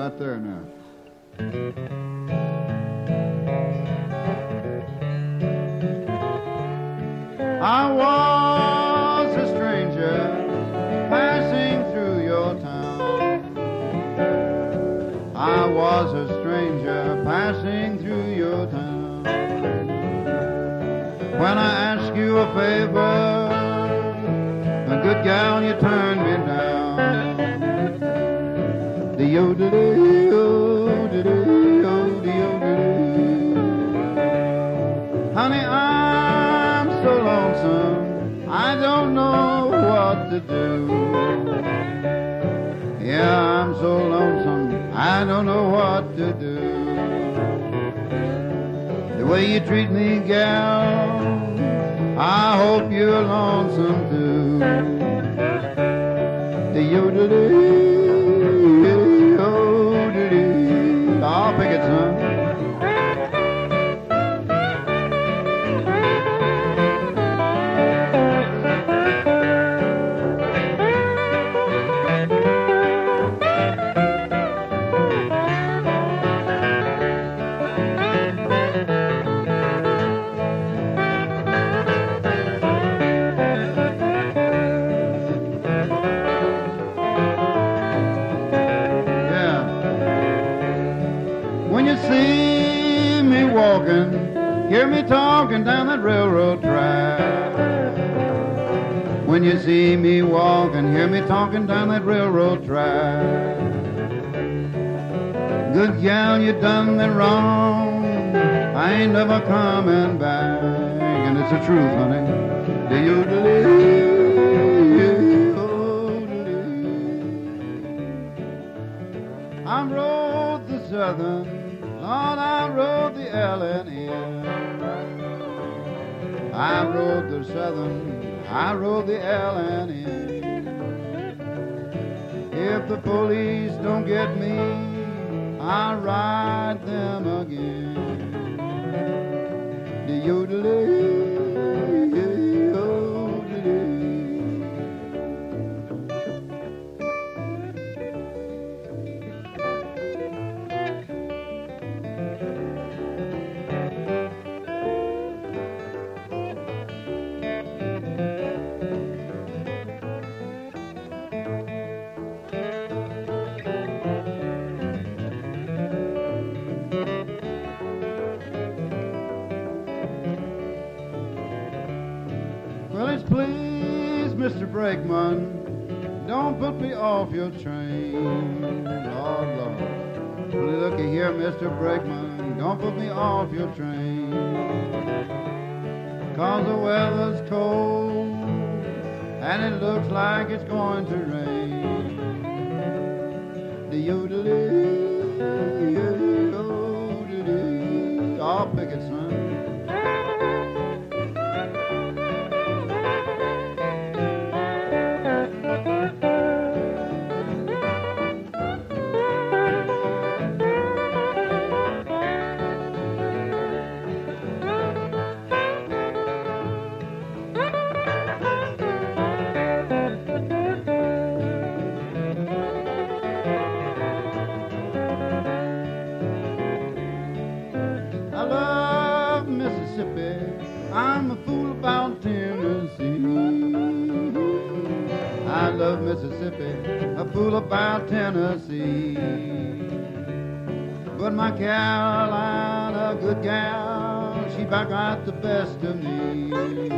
right there now. I was a stranger passing through your town. I was a stranger passing through your town. When I asked you a favor, a good gal, you turned me down. The yodelay, yodelay, yodelay. Honey, I'm so lonesome, I don't know what to do. Yeah, I'm so lonesome, I don't know what to do. The way you treat me, gal, I hope you're lonesome too. The yodelay, yodelay. I'll pick it, son. Hear me talking down that railroad track. When you see me walking, hear me talking down that railroad track. Good gal, you done me wrong, I ain't never coming back. And it's the truth, honey. Do you believe? I rode the Southern, Lord, I rode the L&N. I rode the Southern, I rode the L&N. If the police don't get me, I'll ride them again. The yodelay, Mr. Brakeman, don't put me off your train. Lord, Lord. Looky here, Mr. Brakeman, don't put me off your train. 'Cause the weather's cold and it looks like it's going to rain. The yodelay, yodelay. I'll pick it, son. I'm a fool about Tennessee. I love Mississippi, a fool about Tennessee. But my Carolina, good gal, she back out the best of me.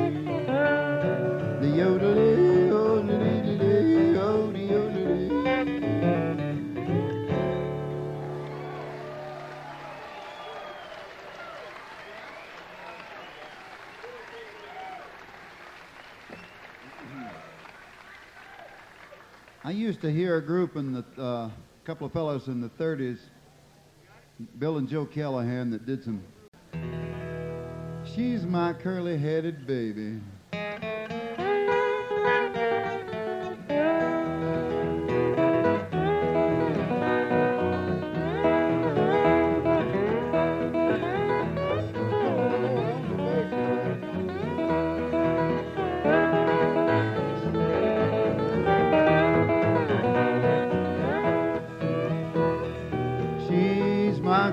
The yodelay, yodelay, yodelay, yodelay. I used to hear a group in the couple of fellows in the 30s, Bill and Joe Callahan, that did some "She's My Curly-Headed Baby."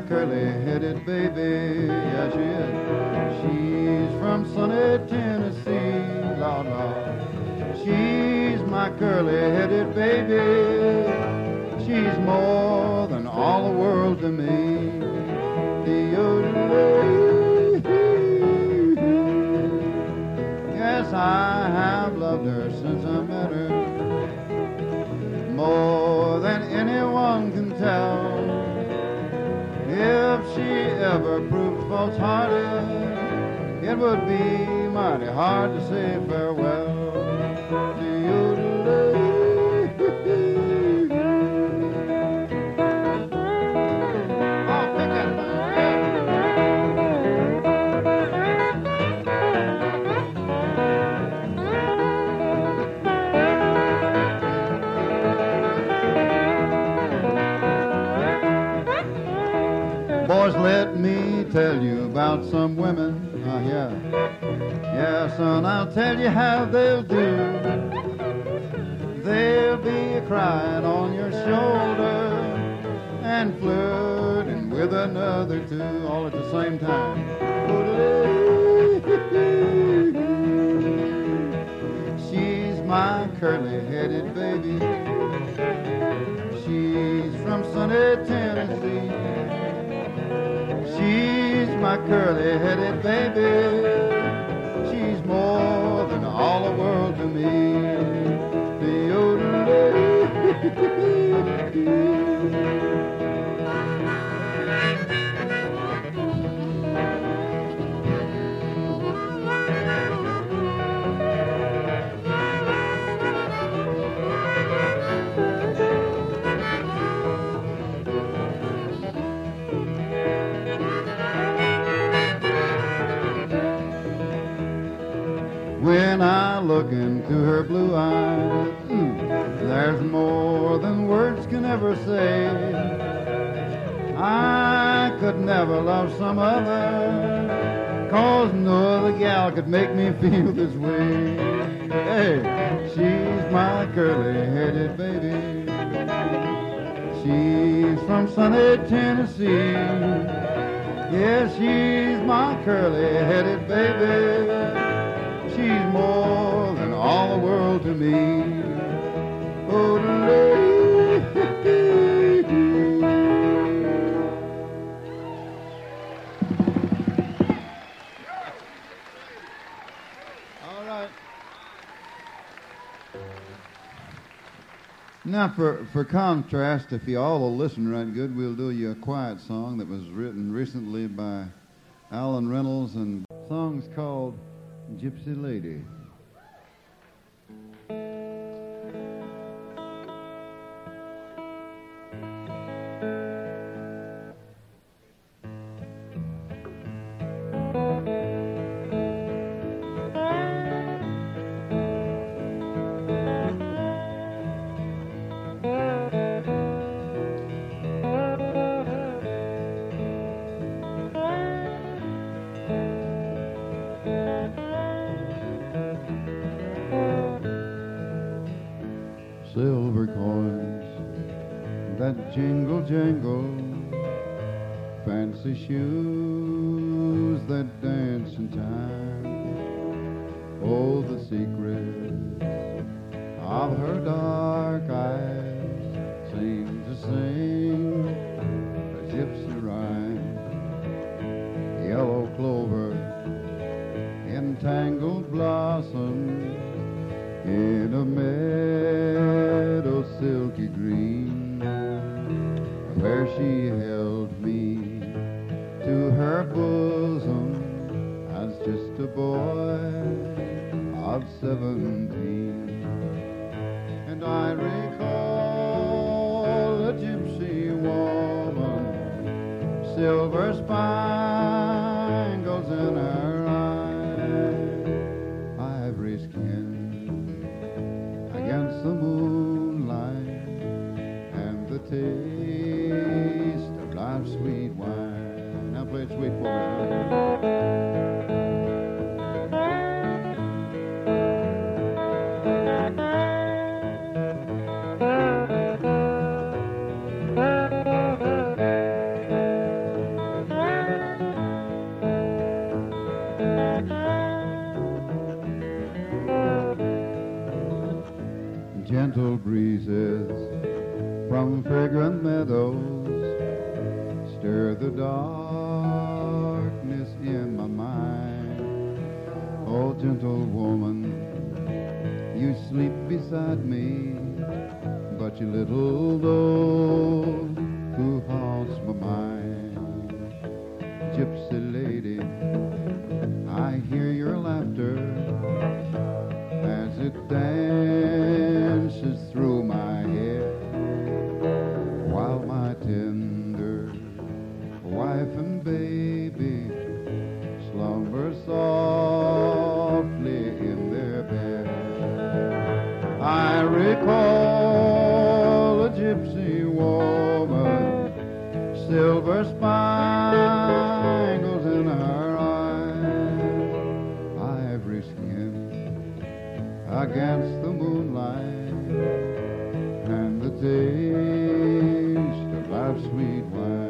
curly-headed baby, yeah, she is. She's from sunny Tennessee, Lord, Lord. She's my curly-headed baby. She's more than all the world to me. Yes, I have loved her since I met her, more than anyone can tell. If she ever proved false-hearted, it would be mighty hard to say farewell. Boys, let me tell you about some women. Yeah. Yeah, son, I'll tell you how they'll do. They'll be crying on your shoulder and flirting with another two all at the same time. She's my curly-headed baby. She's from sunny Tennessee. She's my curly-headed baby. She's more than all the world to me. When I look into her blue eyes, there's more than words can ever say. I could never love some other, 'cause no other gal could make me feel this way. Hey, she's my curly-headed baby. She's from sunny Tennessee. Yes, she's my curly-headed baby. She's more than all the world to me. Oh, all right. Now, for contrast, if you all will listen right good, we'll do you a quiet song that was written recently by Alan Reynolds, and the song's called Gypsy Lady. Silver coins that jingle jangle, fancy shoes that dance in time. Oh, the secrets of her dark eyes seem to sing a gypsy rhyme. Yellow clover, entangled blossom in a meadow silky green, where she held me to her bosom as just a boy of 17. And I recall a gypsy woman, silver spangles in her eyes, ivory skin against the moonlight, and the taste of life's sweet wine. Now play it sweet for me. Gentle breezes from fragrant meadows stir the darkness in my mind. Oh, gentle woman, you sleep beside me, but you little know who haunts my mind. Gypsy lady, I hear your laughter as it dances through my head, while my tender wife and baby slumber softly in their bed. I recall a gypsy woman, silver spangles in her eyes, ivory skin against the moonlight, and the taste of life's sweet wine.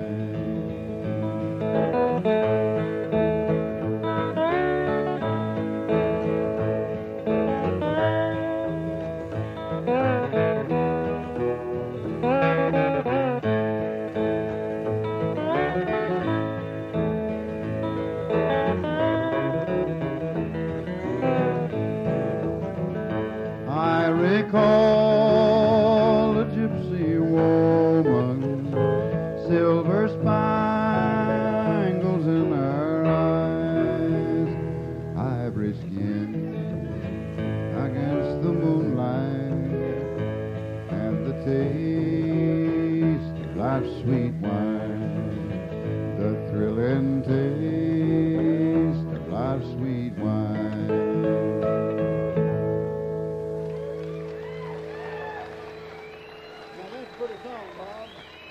I recall a gypsy woman, silver spangles in her eyes, ivory skin against the moonlight, and the taste of life's sweet wine, the thrilling taste of life's sweet wine. Pretty song, Bob.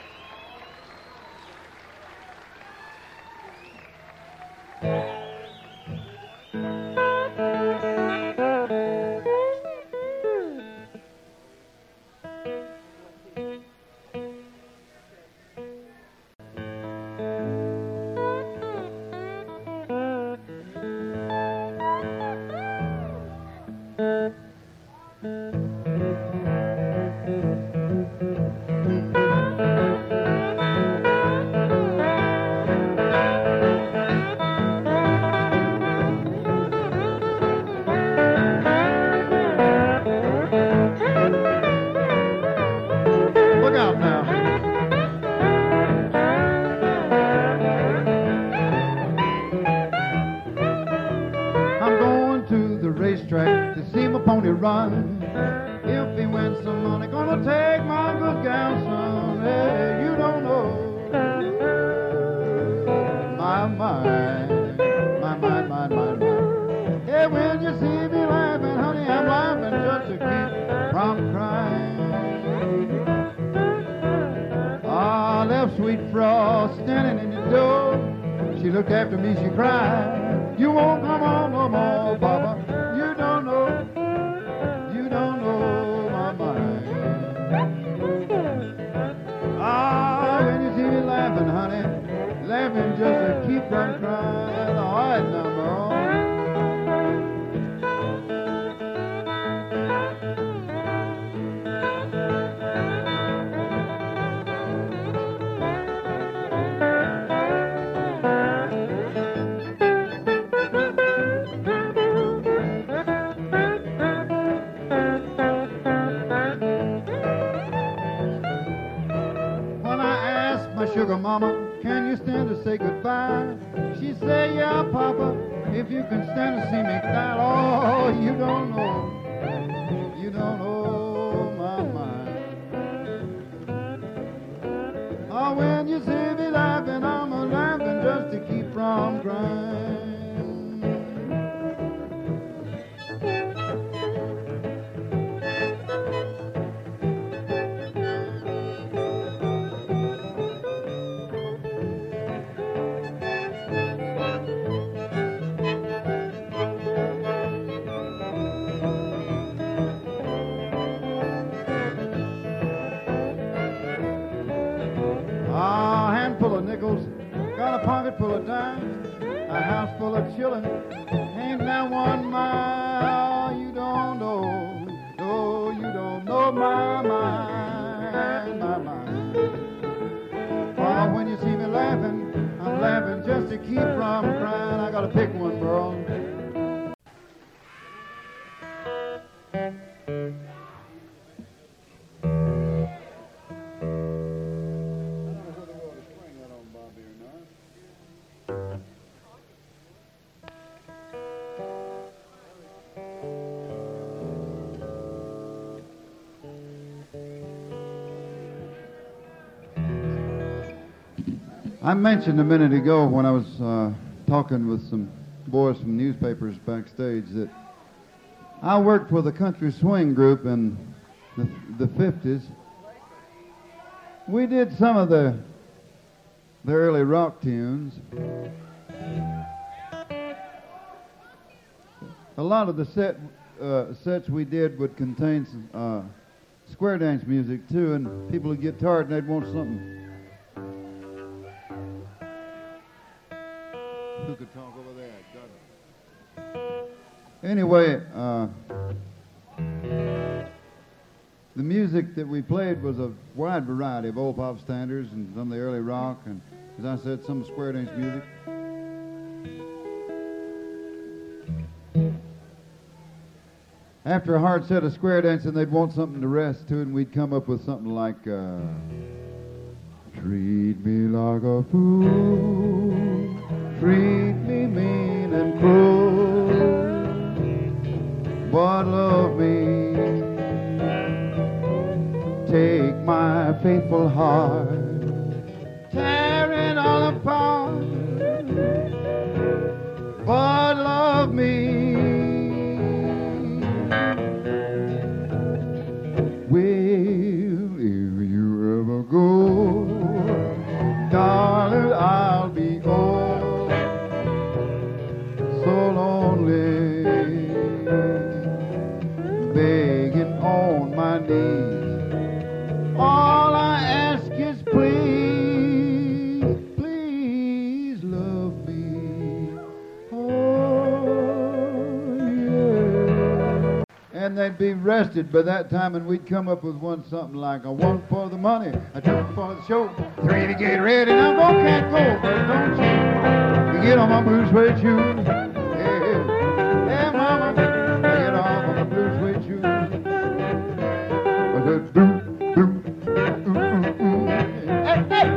Look out now. I'm going to the racetrack to see my pony run. If he wins some money, gonna take my good gal, son. Hey, you don't know my mind, my mind, my mind, mind. Hey, when you see me laughing, honey, I'm laughing just to keep from crying. I left Sweet Frost standing in the door. She looked after me, she cried, you won't come on no more, Papa. You don't know my mind. Ah, when you see me laughing, honey, laughing just to keep from crying. All right now, Merle. Sugar mama, can you stand to say goodbye? She said, yeah, Papa, if you can stand to see me cry. Oh, you don't know my mind. Oh, when you see me laughing, I'm a laughing just to keep from crying. Full of nickels, got a pocket full of dimes, a house full of chillin', ain't that 1 mile. You don't know, no, you don't know my mind, my mind. Oh, when you see me laughing, I'm laughing just to keep from crying. I gotta pick one, bro. I mentioned a minute ago when I was talking with some boys from newspapers backstage that I worked with a country swing group in the 50s. We did some of the early rock tunes. A lot of the sets we did would contain some, square dance music too, and people would get tired and they'd want something. Who could talk over there? Anyway, the music that we played was a wide variety of old pop standards and some of the early rock, and as I said, some square dance music. After a hard set of square dancing, they'd want something to rest to, and we'd come up with something like, treat me like a fool, treat me mean and cruel, but love me, take my faithful heart, tear it all apart, but love me. Well, if you ever go, darling, I'll be oh so lonely, begging on my knees. All I ask is please, please love me. Oh, yeah. And they'd be rested by that time, and we'd come up with something like a one for the money, a two for the show, three to get ready. Now go, can't go, but don't you? You get on my blue suede shoes. Yeah, mama, I get off on my blue suede shoes. I said, blue, blue, hey.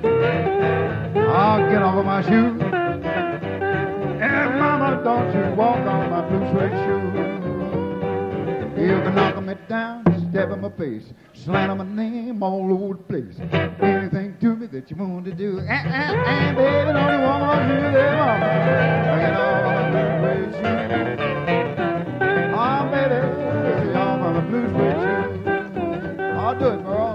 I'll get off of my shoes. And mama, don't you walk on my blue suede shoes. You can knock 'em down, step in my face, slant my name all over the place. Anything to me that you want to do, baby, don't you want to do that, mama? I get off on my blue suede shoes. Oh, baby, get off on my blue suede shoes. I'll do it, girl.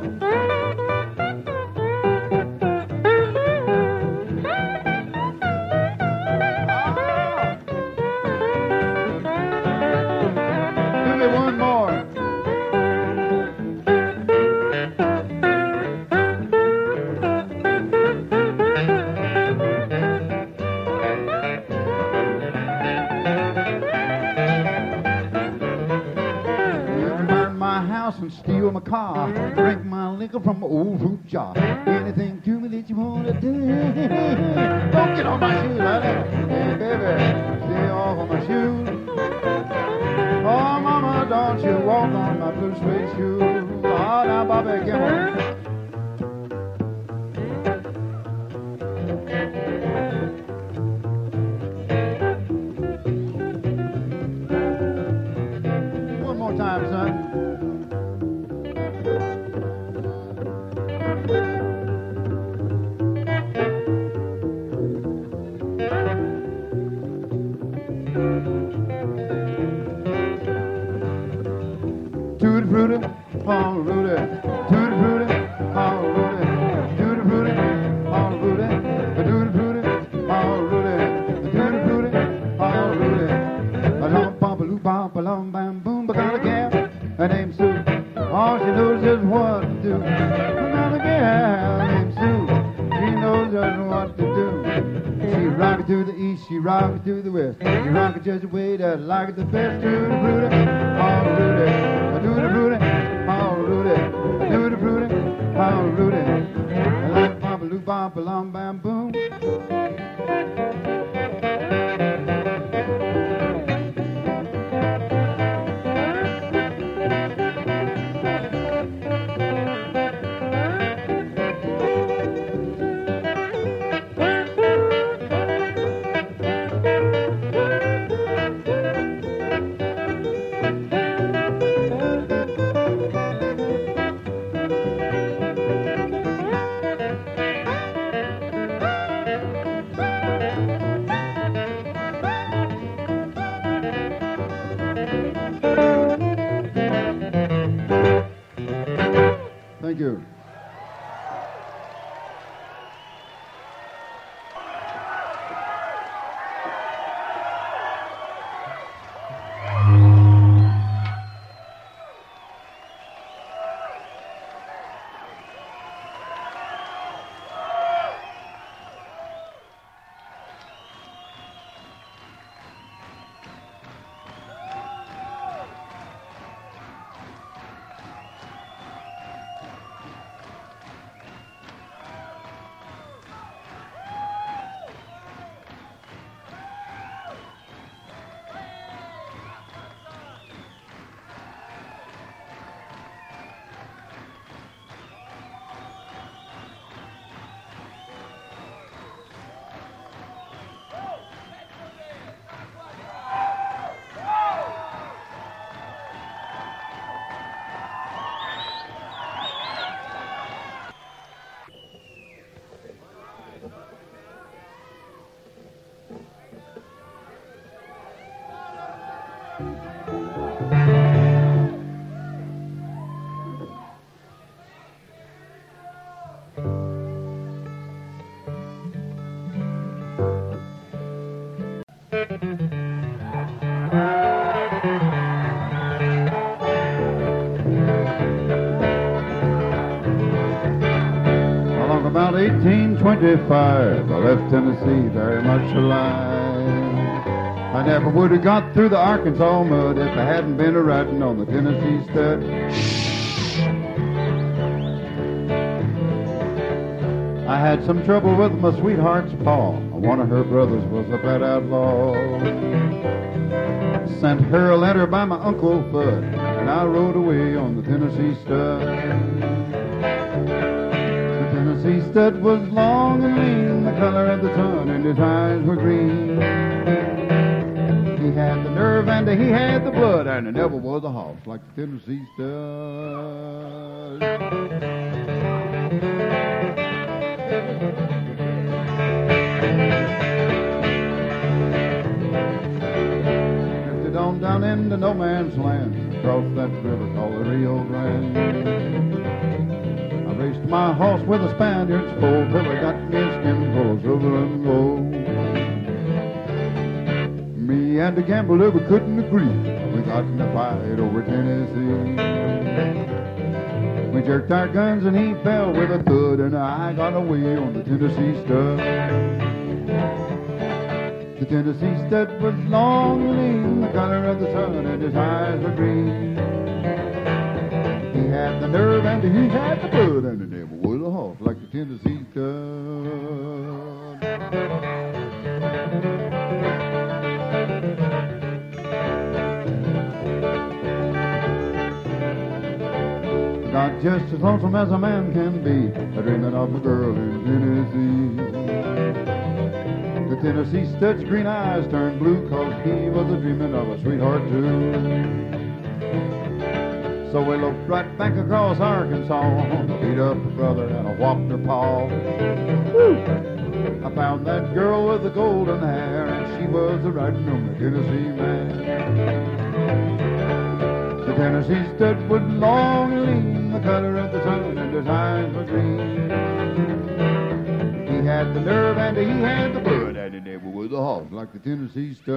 Do me one more. And steal my car, drink my liquor from my old fruit jar. Anything to me that you want to do. Don't get on my shoes, honey. Hey, baby, stay off of my shoes. Oh, mama, don't you walk on my blue suede shoes. Oh, now, Bobby, get on. One more time, son. Tutti frutti, all Rudy. Tutti frutti, all Rudy. Tutti frutti, all Rudy. Tutti frutti, all Rudy. Tutti frutti, all Rudy. A long bump, a loop bump, a long bam boom. I got a gal, her name's Sue. All she knows is what to do. Another gal named Sue. She knows just what to do. She rock it to the east, she rock it to the west. She rock it just the way that I like it the best. Tutti frutti, all Rudy. Tutti frutti, all bop-a-lum, bam, boom. Thank you. Along about 1825, I left Tennessee very much alive. I never would have got through the Arkansas mud if I hadn't been a-riding on the Tennessee stud. I had some trouble with my sweetheart's paw. One of her brothers was a bad outlaw. Sent her a letter by my Uncle Bud, and I rode away on the Tennessee stud. The Tennessee stud was long and lean, the color of the sun, and his eyes were green. He had the nerve and he had the blood, and there never was a horse like the Tennessee stud. Drifted on down into no man's land, across that river called the Rio Grande. I raced my horse with a Spaniard's foal till I got me a skin full of silver and gold. Me and the gambler, we couldn't agree. We got in a fight over Tennessee. We jerked our guns and he fell with a thud, and I got away on the Tennessee stud. The Tennessee stud was long and lean, the color of the sun, and his eyes were green. He had the nerve and he had the blood, and there never was a horse like the Tennessee stud. Got just as lonesome as a man can be, dreaming of a girl in Tennessee. The Tennessee stud's green eyes turned blue, 'cause he was a-dreaming of a sweetheart too. So we loped right back across Arkansas, beat up her brother and I whopped her paw. Woo! I found that girl with the golden hair, and she was a-riding on the Tennessee man. The Tennessee stud was long and lean, the color of the sun, and his eyes were green. He had the nerve and he had the blood, and he never was a horse like the Tennessee stud.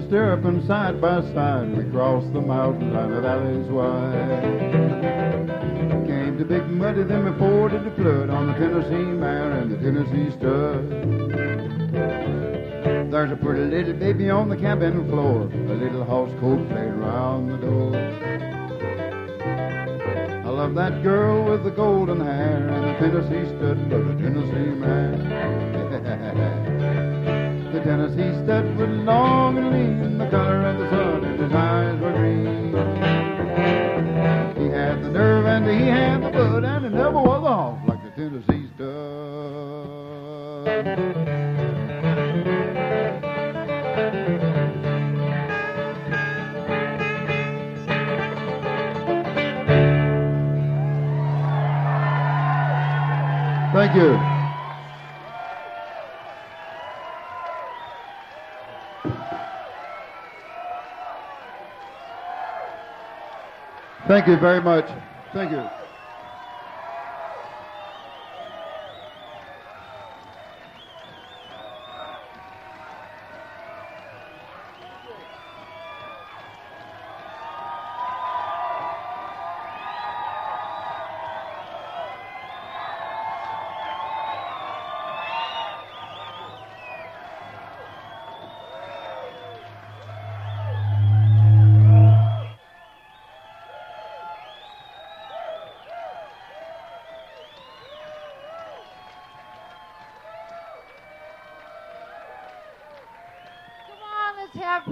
stirruping side by side. We crossed the mountains and the valleys wide. Came to Big Muddy, then we forded the flood on the Tennessee Mare and the Tennessee Stud. There's a pretty little baby on the cabin floor, a little house coat playing round the door. I love that girl with the golden hair and the Tennessee Stud of the Tennessee Mare. The Tennessee Stud was long and lean, the color of the sun and his eyes were green. He had the nerve and he had the bud, and it never was off like the Tennessee Stud. Thank you. Thank you very much. Thank you. Let's have